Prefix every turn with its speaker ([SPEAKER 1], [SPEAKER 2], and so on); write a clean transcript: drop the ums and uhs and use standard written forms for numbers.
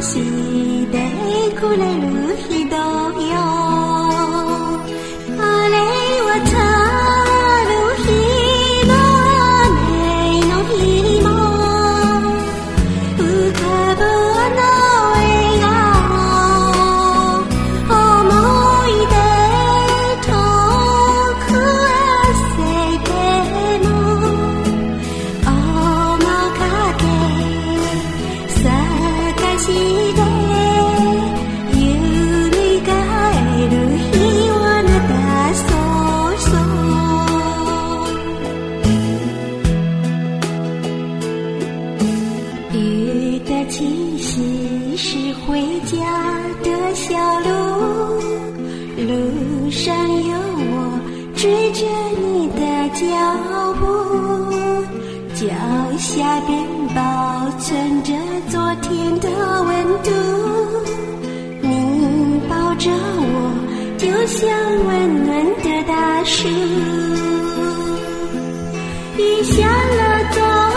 [SPEAKER 1] しでくれる人よ。あれは春日の雨の日にも浮かぶあの笑顔、思い出遠くはせいても面影探して蘇る日はなたそうそう雨的气息是回家的小路，路上有我追着你的脚步，脚下边保存着昨天的温度，你抱着我就像温暖的大树，雨下了